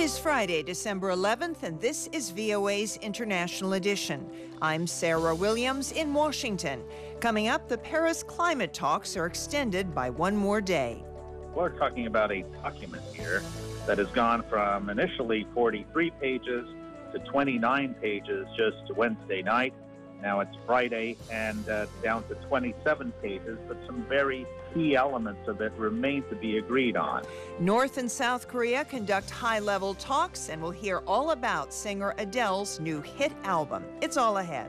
is Friday, December 11th, and this is VOA's International Edition. I'm Sarah Williams in Washington. Coming up, the Paris climate talks are extended by one more day. We're talking about a document here that has gone from initially 43 pages to 29 pages just Wednesday night. Now it's Friday and down to 27 pages, but some very key elements of it remain to be agreed on. North and South Korea conduct high-level talks, and we'll hear all about singer Adele's new hit album. It's all ahead.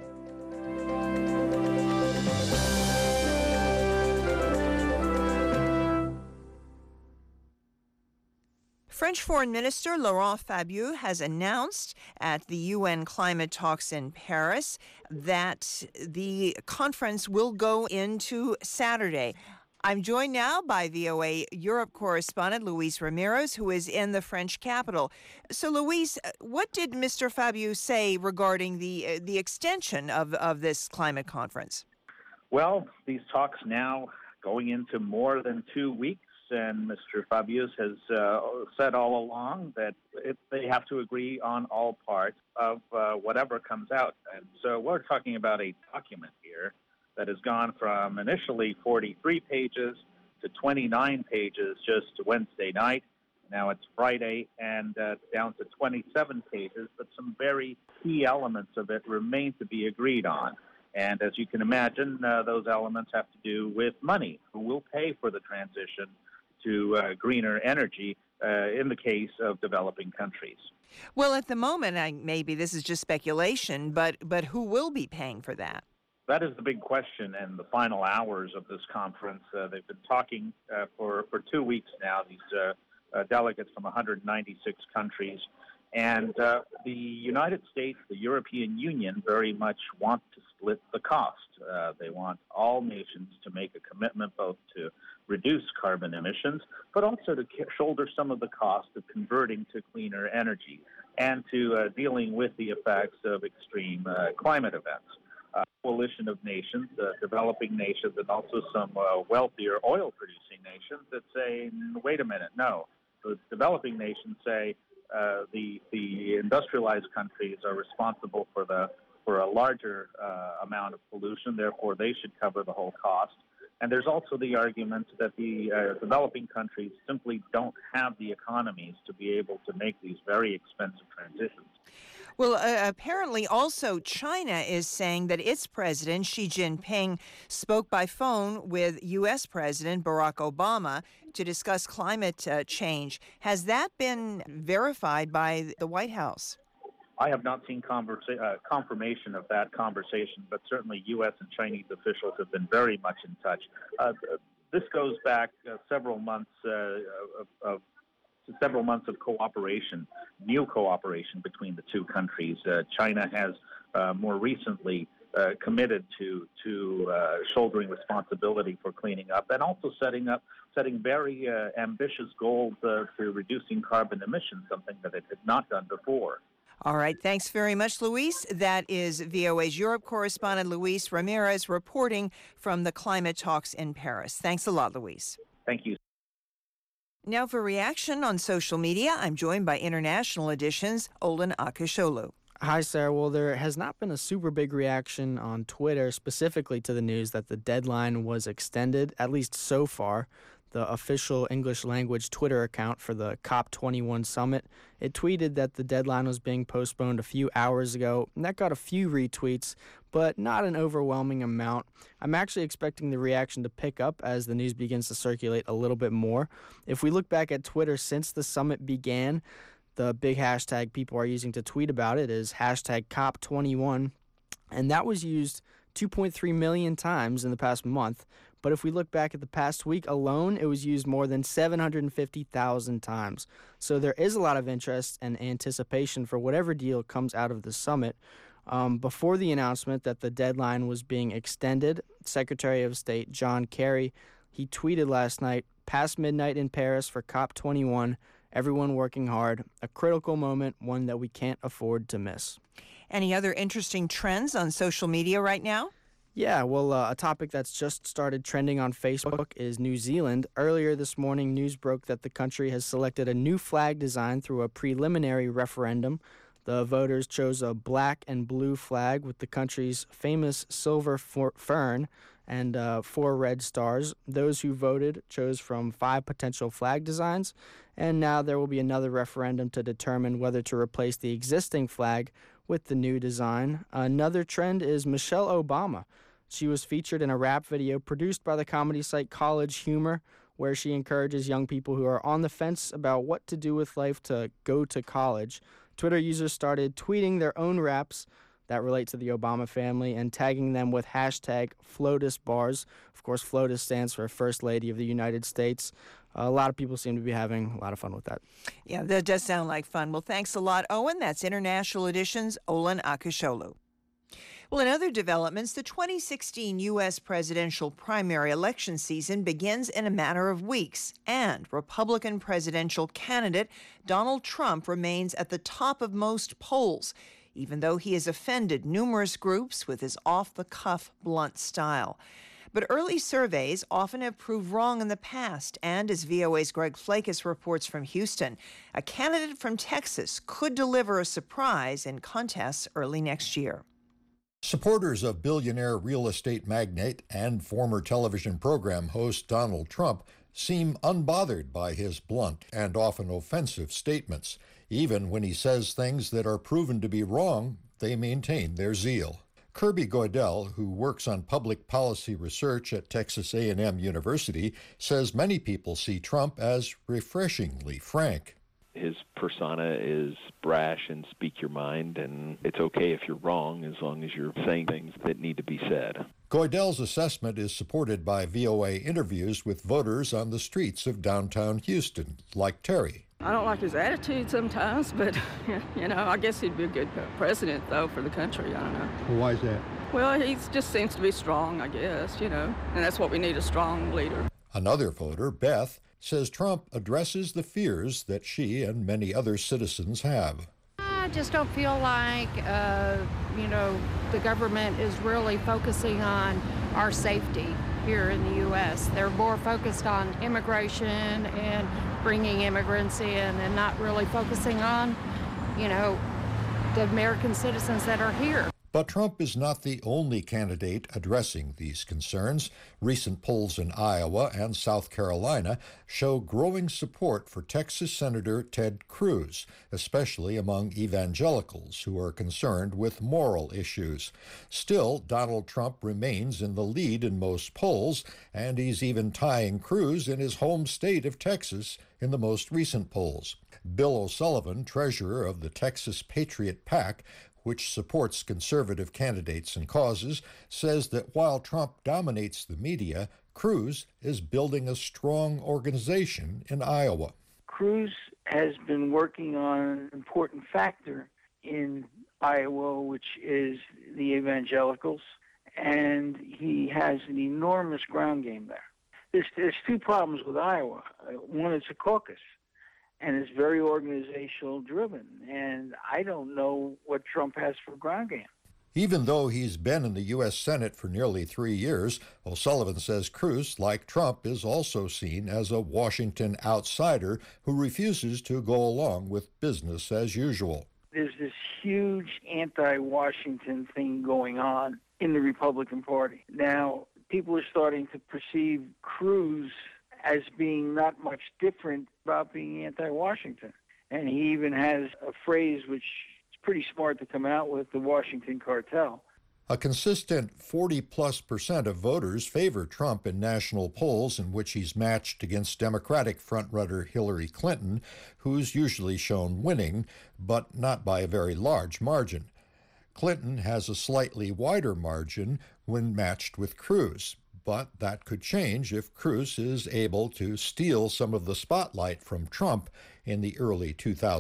French Foreign Minister Laurent Fabius has announced at the UN climate talks in Paris that the conference will go into Saturday. I'm joined now by VOA Europe correspondent Luis Ramirez, who is in the French capital. So, Luis, what did Mr. Fabius say regarding the extension of this climate conference? Well, these talks now going into more than 2 weeks. And Mr. Fabius has said all along that they have to agree on all parts of whatever comes out. And so we're talking about a document here that has gone from initially 43 pages to 29 pages just Wednesday night. Now it's Friday and down to 27 pages, but some very key elements of it remain to be agreed on. And as you can imagine, those elements have to do with money. Who will pay for the transition to greener energy in the case of developing countries? Well, at the moment, maybe this is just speculation, but who will be paying for that? That is the big question in the final hours of this conference. They've been talking for 2 weeks now, these delegates from 196 countries. And the United States, the European Union, very much want to split the cost. They want all nations to make a commitment both to reduce carbon emissions, but also to shoulder some of the cost of converting to cleaner energy and to dealing with the effects of extreme climate events. A coalition of nations, developing nations, and also some wealthier oil-producing nations that say, wait a minute, no. The developing nations say the industrialized countries are responsible for a larger amount of pollution, therefore they should cover the whole cost. And there's also the argument that the developing countries simply don't have the economies to be able to make these very expensive transitions. Well, apparently also China is saying that its president, Xi Jinping, spoke by phone with U.S. President Barack Obama to discuss climate change. Has that been verified by the White House? I have not seen confirmation of that conversation, but certainly U.S. and Chinese officials have been very much in touch. This goes back several months of cooperation, new cooperation between the two countries. China has more recently committed to shouldering responsibility for cleaning up and also setting very ambitious goals to reducing carbon emissions, something that it had not done before. All right. Thanks very much, Luis. That is VOA's Europe correspondent Luis Ramirez reporting from the climate talks in Paris. Thanks a lot, Luis. Thank you. Now for reaction on social media, I'm joined by International Edition's Olin Akisholu. Hi, Sarah. Well, there has not been a super big reaction on Twitter specifically to the news that the deadline was extended, at least so far. The official English language Twitter account for the COP21 summit, it tweeted that the deadline was being postponed a few hours ago, and that got a few retweets, but not an overwhelming amount. I'm actually expecting the reaction to pick up as the news begins to circulate a little bit more. If we look back at Twitter since the summit began, the big hashtag people are using to tweet about it is hashtag COP21, and that was used 2.3 million times in the past month. But if we look back at the past week alone, it was used more than 750,000 times. So there is a lot of interest and anticipation for whatever deal comes out of the summit. Before the announcement that the deadline was being extended, Secretary of State John Kerry, he tweeted last night, "Past midnight in Paris for COP21, everyone working hard, a critical moment, one that we can't afford to miss." Any other interesting trends on social media right now? Yeah, well, a topic that's just started trending on Facebook is New Zealand. Earlier this morning, news broke that the country has selected a new flag design through a preliminary referendum. The voters chose a black and blue flag with the country's famous silver fern and 4 red stars. Those who voted chose from 5 potential flag designs, and now there will be another referendum to determine whether to replace the existing flag with the new design. Another trend is Michelle Obama. She was featured in a rap video produced by the comedy site College Humor, where she encourages young people who are on the fence about what to do with life to go to college. Twitter users started tweeting their own raps that relate to the Obama family and tagging them with hashtag FLOTUSbars. Of course, FLOTUS stands for First Lady of the United States. A lot of people seem to be having a lot of fun with that. Yeah, that does sound like fun. Well, thanks a lot, Owen. That's International Edition's Olin Akisholu. Well, in other developments, the 2016 U.S. presidential primary election season begins in a matter of weeks, and Republican presidential candidate Donald Trump remains at the top of most polls, even though he has offended numerous groups with his off-the-cuff, blunt style. But early surveys often have proved wrong in the past, and as VOA's Greg Flakes reports from Houston, a candidate from Texas could deliver a surprise in contests early next year. Supporters of billionaire real estate magnate and former television program host Donald Trump seem unbothered by his blunt and often offensive statements. Even when he says things that are proven to be wrong, they maintain their zeal. Kirby Goidel, who works on public policy research at Texas A&M University, says many people see Trump as refreshingly frank. His persona is brash and speak your mind, and it's okay if you're wrong as long as you're saying things that need to be said. Goidel's assessment is supported by VOA interviews with voters on the streets of downtown Houston, like Terry. I don't like his attitude sometimes, but, I guess he'd be a good president, though, for the country. I don't know. Well, why is that? Well, he just seems to be strong, I guess, and that's what we need, a strong leader. Another voter, Beth, says Trump addresses the fears that she and many other citizens have. I just don't feel like, the government is really focusing on our safety here in the U.S. They're more focused on immigration and bringing immigrants in and not really focusing on, the American citizens that are here. But Trump is not the only candidate addressing these concerns. Recent polls in Iowa and South Carolina show growing support for Texas Senator Ted Cruz, especially among evangelicals who are concerned with moral issues. Still, Donald Trump remains in the lead in most polls, and he's even tying Cruz in his home state of Texas in the most recent polls. Bill O'Sullivan, treasurer of the Texas Patriot PAC, which supports conservative candidates and causes, says that while Trump dominates the media, Cruz is building a strong organization in Iowa. Cruz has been working on an important factor in Iowa, which is the evangelicals, and he has an enormous ground game there. There's 2 problems with Iowa. One, it's a caucus, and it's very organizational driven, and I don't know what Trump has for ground game. Even though he's been in the U.S. Senate for nearly 3 years, O'Sullivan says Cruz, like Trump, is also seen as a Washington outsider who refuses to go along with business as usual. There's this huge anti-Washington thing going on in the Republican Party. Now, people are starting to perceive Cruz as being not much different about being anti-Washington. And he even has a phrase which is pretty smart to come out with, the Washington cartel. A consistent 40+% of voters favor Trump in national polls in which he's matched against Democratic frontrunner Hillary Clinton, who's usually shown winning, but not by a very large margin. Clinton has a slightly wider margin when matched with Cruz, but that could change if Cruz is able to steal some of the spotlight from Trump in the early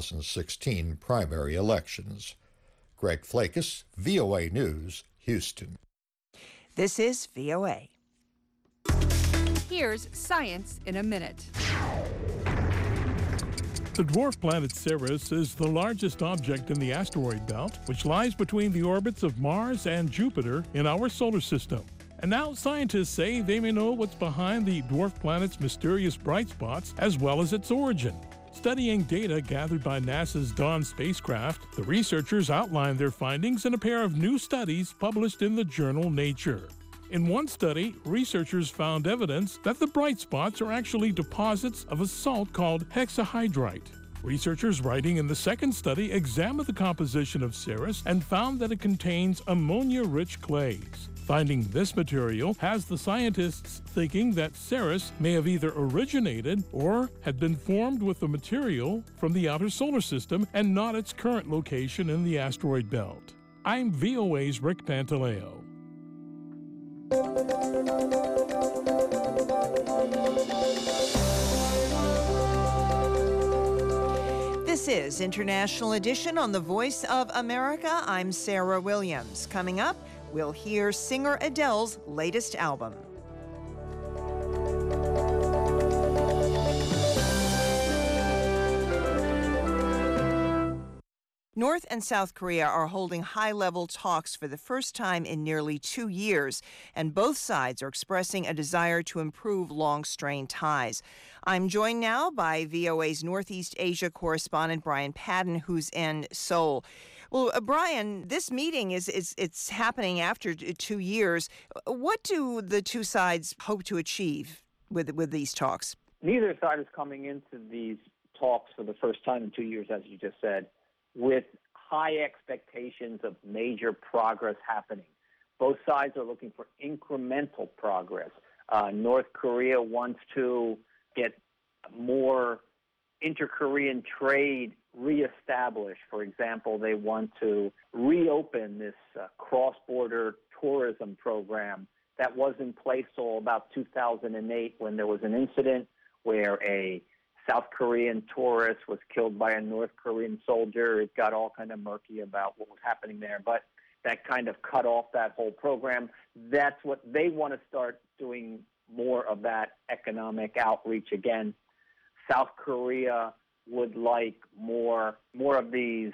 2016 primary elections. Greg Flakes, VOA News, Houston. This is VOA. Here's Science in a Minute. The dwarf planet Ceres is the largest object in the asteroid belt, which lies between the orbits of Mars and Jupiter in our solar system. And now scientists say they may know what's behind the dwarf planet's mysterious bright spots as well as its origin. Studying data gathered by NASA's Dawn spacecraft, the researchers outlined their findings in a pair of new studies published in the journal Nature. In one study, researchers found evidence that the bright spots are actually deposits of a salt called hexahydrite. Researchers writing in the second study examined the composition of Ceres and found that it contains ammonia-rich clays. Finding this material has the scientists thinking that Ceres may have either originated or had been formed with the material from the outer solar system and not its current location in the asteroid belt. I'm VOA's Rick Pantaleo. This is International Edition on the Voice of America. I'm Sarah Williams. Coming up, we'll hear singer Adele's latest album. North and South Korea are holding high-level talks for the first time in nearly 2 years, and both sides are expressing a desire to improve long-strained ties. I'm joined now by VOA's Northeast Asia correspondent Brian Padden, who's in Seoul. Well, Brian, this meeting it's happening after 2 years. What do the two sides hope to achieve with these talks? Neither side is coming into these talks for the first time in 2 years, as you just said, with high expectations of major progress happening. Both sides are looking for incremental progress. North Korea wants to get more inter-Korean trade reestablished. For example, they want to reopen this cross-border tourism program that was in place till about 2008 when there was an incident where a South Korean tourist was killed by a North Korean soldier. It got all kind of murky about what was happening there, but that kind of cut off that whole program. That's what they want to start doing, more of that economic outreach again. South Korea would like more of these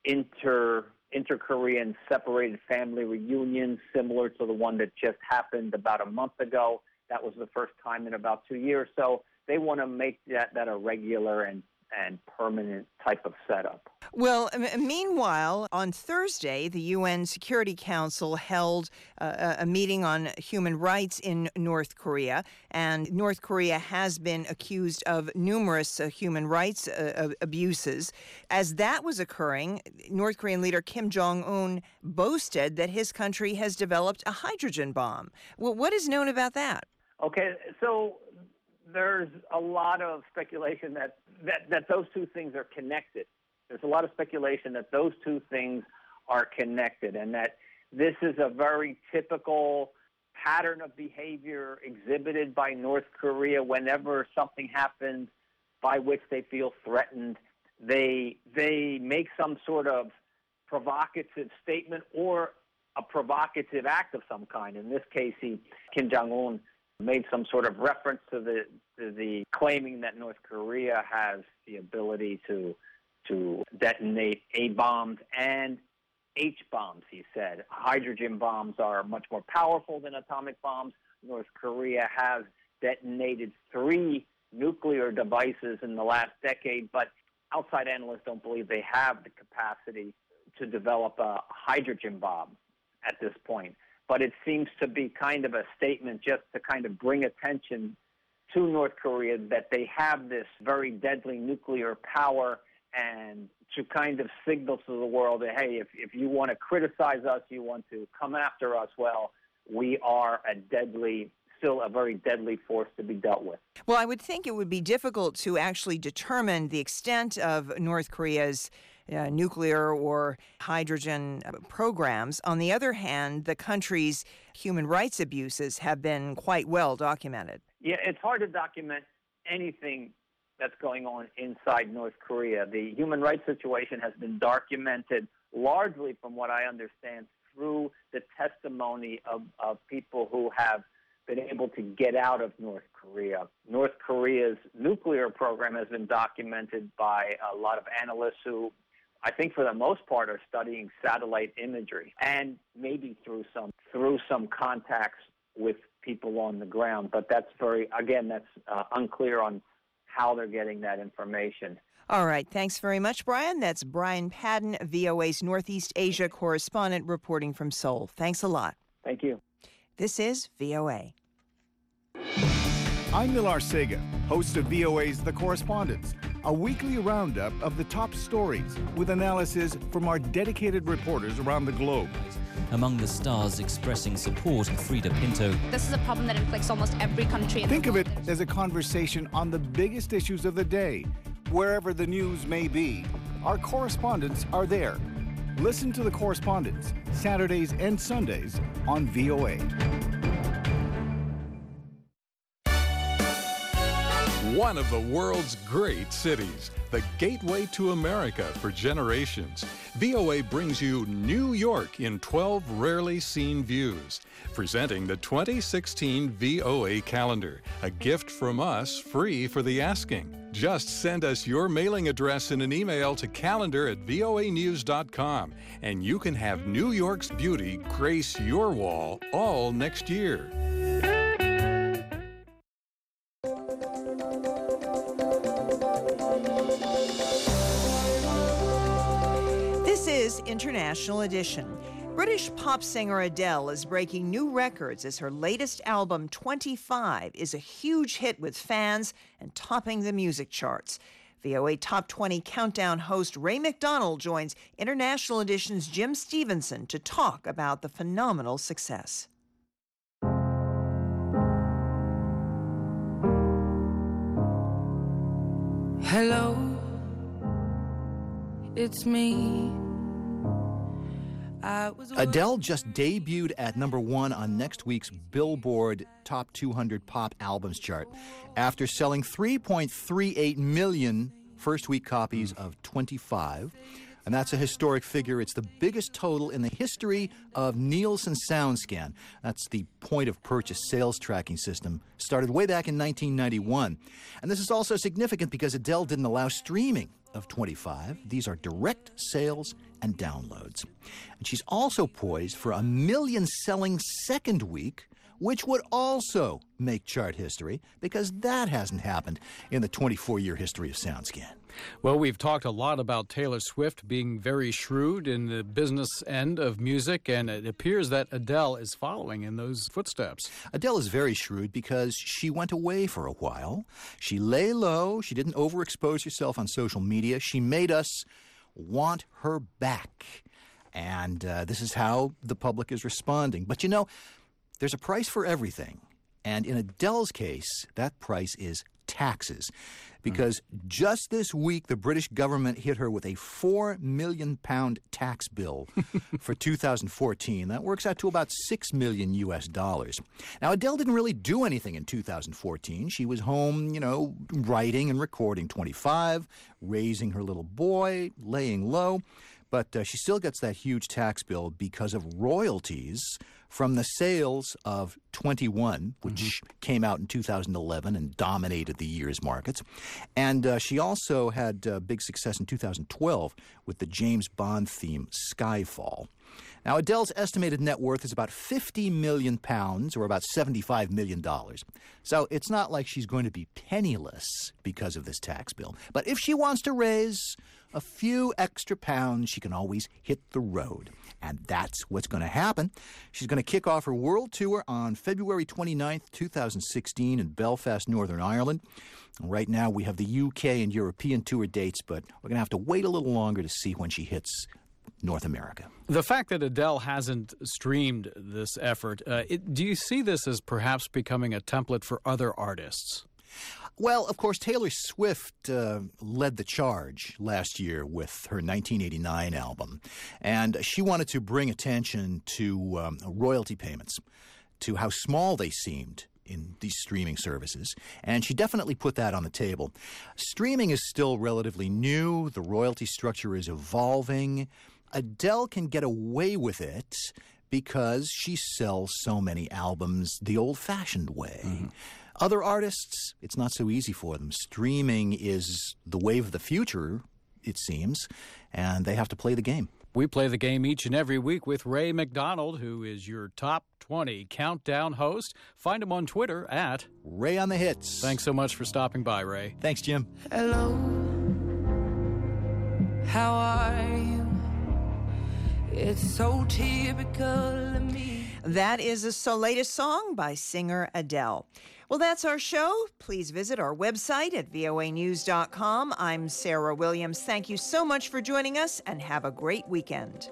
inter-Korean separated family reunions, similar to the one that just happened about a month ago. That was the first time in about 2 years. So they want to make that a regular and permanent type of setup. Well, meanwhile, on Thursday, the UN Security Council held a meeting on human rights in North Korea, and North Korea has been accused of numerous human rights abuses. As that was occurring, North Korean leader Kim Jong-un boasted that his country has developed a hydrogen bomb. Well, what is known about that? Okay, so there's a lot of speculation that those two things are connected. There's a lot of speculation that those two things are connected and that this is a very typical pattern of behavior exhibited by North Korea whenever something happens by which they feel threatened. They make some sort of provocative statement or a provocative act of some kind. In this case, Kim Jong-un made some sort of reference to the claiming that North Korea has the ability to detonate A-bombs and H-bombs, he said. Hydrogen bombs are much more powerful than atomic bombs. North Korea has detonated 3 nuclear devices in the last decade, but outside analysts don't believe they have the capacity to develop a hydrogen bomb at this point. But it seems to be kind of a statement just to kind of bring attention to North Korea that they have this very deadly nuclear power, and to kind of signal to the world that, hey, if you want to criticize us, you want to come after us, well, we are still a very deadly force to be dealt with. Well, I would think it would be difficult to actually determine the extent of North Korea's nuclear or hydrogen programs. On the other hand, the country's human rights abuses have been quite well documented. Yeah, it's hard to document anything that's going on inside North Korea. The human rights situation has been documented largely, from what I understand, through the testimony of people who have been able to get out of North Korea. North Korea's nuclear program has been documented by a lot of analysts who, I think for the most part, are studying satellite imagery, and maybe through some contacts with people on the ground. But that's unclear on how they're getting that information. All right. Thanks very much, Brian. That's Brian Padden, VOA's Northeast Asia correspondent, reporting from Seoul. Thanks a lot. Thank you. This is VOA. I'm Nilar Sega, host of VOA's The Correspondents, a weekly roundup of the top stories with analysis from our dedicated reporters around the globe. Among the stars expressing support, Frida Pinto. This is a problem that inflicts almost every country in the world. Think of it as a conversation on the biggest issues of the day. Wherever the news may be, our correspondents are there. Listen to The Correspondents, Saturdays and Sundays on VOA. One of the world's great cities, the gateway to America for generations. VOA brings you New York in 12 rarely seen views. Presenting the 2016 VOA calendar, a gift from us free for the asking. Just send us your mailing address in an email to calendar@voanews.com, and you can have New York's beauty grace your wall all next year. This is International Edition. British pop singer Adele is breaking new records as her latest album, 25, is a huge hit with fans and topping the music charts. VOA Top 20 Countdown host Ray McDonald joins International Edition's Jim Stevenson to talk about the phenomenal success. Hello, it's me. Adele just debuted at #1 on next week's Billboard Top 200 Pop Albums chart after selling 3.38 million first-week copies of 25. And that's a historic figure. It's the biggest total in the history of Nielsen SoundScan. That's the point-of-purchase sales tracking system. Started way back in 1991. And this is also significant because Adele didn't allow streaming of 25. These are direct sales and downloads. And she's also poised for a million-selling second week, which would also make chart history because that hasn't happened in the 24-year history of SoundScan. Well, we've talked a lot about Taylor Swift being very shrewd in the business end of music, and it appears that Adele is following in those footsteps. Adele is very shrewd because she went away for a while. She lay low. She didn't overexpose herself on social media. She made us want her back. And this is how the public is responding. But you know, there's a price for everything. And in Adele's case, that price is taxes. Because just this week, the British government hit her with a £4 million tax bill for 2014. That works out to about $6 million US. Now, Adele didn't really do anything in 2014. She was home, writing and recording 25, raising her little boy, laying low. But she still gets that huge tax bill because of royalties from the sales of 21, which came out in 2011 and dominated the year's markets. And she also had big success in 2012 with the James Bond theme Skyfall. Now, Adele's estimated net worth is about £50 million, or about $75 million. So it's not like she's going to be penniless because of this tax bill. But if she wants to raise a few extra pounds, she can always hit the road. And that's what's going to happen. She's going to kick off her world tour on February 29th, 2016 in Belfast, Northern Ireland. Right now we have the UK and European tour dates, but we're going to have to wait a little longer to see when she hits North America. The fact that Adele hasn't streamed this effort, do you see this as perhaps becoming a template for other artists? Well, of course, Taylor Swift led the charge last year with her 1989 album, and she wanted to bring attention to royalty payments, to how small they seemed in these streaming services, and she definitely put that on the table. Streaming is still relatively new. The royalty structure is evolving. Adele can get away with it because she sells so many albums the old-fashioned way. Other artists, it's not so easy for them. Streaming is the wave of the future, it seems, and they have to play the game. We play the game each and every week with Ray McDonald, who is your Top 20 Countdown host. Find him on Twitter at Ray on the Hits. Thanks so much for stopping by, Ray. Thanks, Jim. Hello, how are you? It's so typical of me. That is the latest song by singer Adele. Well, that's our show. Please visit our website at voanews.com. I'm Sarah Williams. Thank you so much for joining us, and have a great weekend.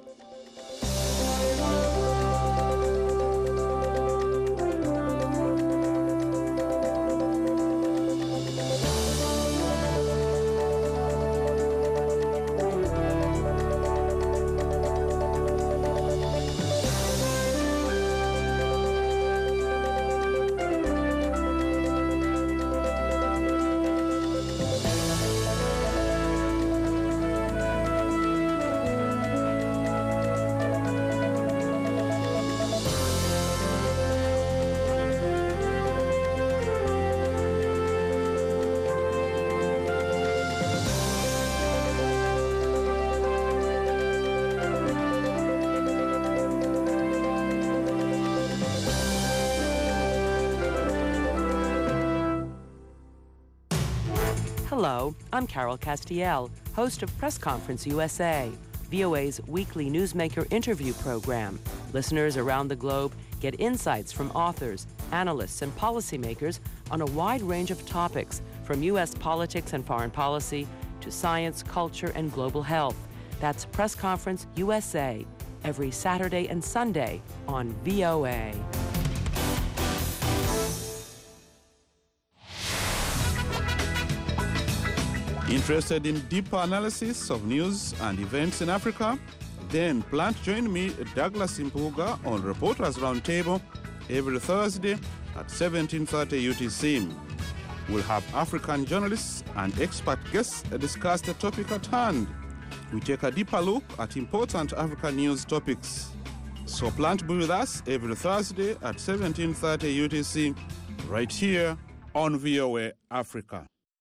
Hello, I'm Carol Castiel, host of Press Conference USA, VOA's weekly newsmaker interview program. Listeners around the globe get insights from authors, analysts, and policymakers on a wide range of topics, from U.S. politics and foreign policy to science, culture, and global health. That's Press Conference USA, every Saturday and Sunday on VOA. Interested in deeper analysis of news and events in Africa? Then plan to join me, Douglas Impuga, on Reporters Roundtable every Thursday at 17:30 UTC. We'll have African journalists and expert guests discuss the topic at hand. We take a deeper look at important African news topics. So plan to be with us every Thursday at 17:30 UTC, right here on VOA Africa.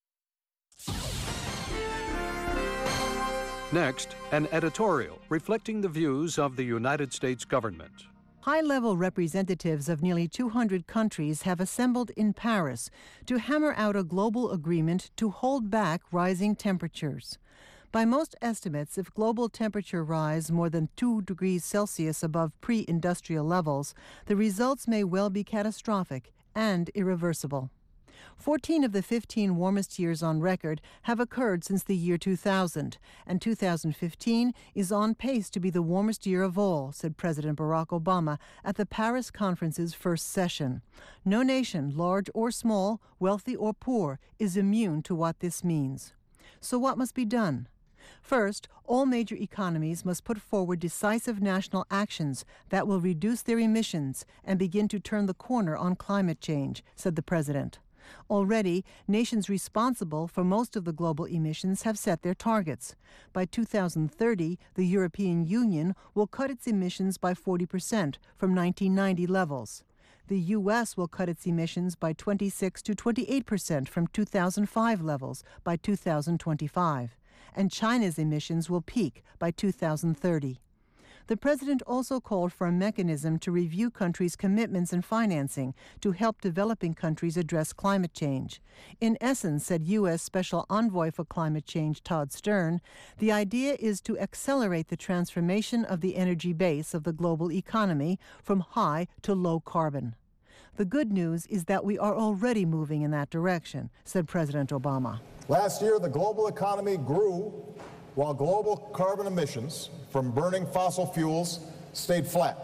Next, an editorial reflecting the views of the United States government. High-level representatives of nearly 200 countries have assembled in Paris to hammer out a global agreement to hold back rising temperatures. By most estimates, if global temperature rise more than 2 degrees Celsius above pre-industrial levels, the results may well be catastrophic and irreversible. 14 of the 15 warmest years on record have occurred since the year 2000, and 2015 is on pace to be the warmest year of all, said President Barack Obama at the Paris Conference's first session. No nation, large or small, wealthy or poor, is immune to what this means. So what must be done? First, all major economies must put forward decisive national actions that will reduce their emissions and begin to turn the corner on climate change, said the president. Already, nations responsible for most of the global emissions have set their targets. By 2030, the European Union will cut its emissions by 40% from 1990 levels. The U.S. will cut its emissions by 26 to 28% from 2005 levels by 2025. And China's emissions will peak by 2030. The president also called for a mechanism to review countries' commitments and financing to help developing countries address climate change. In essence, said U.S. Special Envoy for Climate Change Todd Stern, the idea is to accelerate the transformation of the energy base of the global economy from high to low carbon. The good news is that we are already moving in that direction, said President Obama. Last year, the global economy grew while global carbon emissions from burning fossil fuels stayed flat.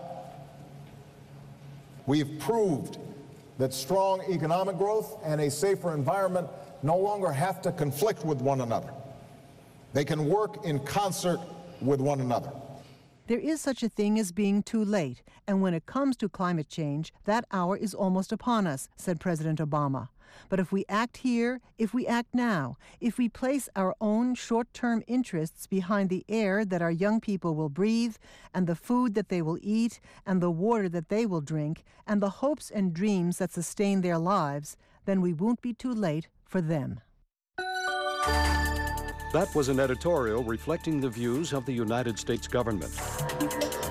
We've proved that strong economic growth and a safer environment no longer have to conflict with one another. They can work in concert with one another. There is such a thing as being too late, and when it comes to climate change, that hour is almost upon us, said President Obama. But if we act here, if we act now, if we place our own short-term interests behind the air that our young people will breathe, and the food that they will eat, and the water that they will drink, and the hopes and dreams that sustain their lives, then we won't be too late for them. That was an editorial reflecting the views of the United States government.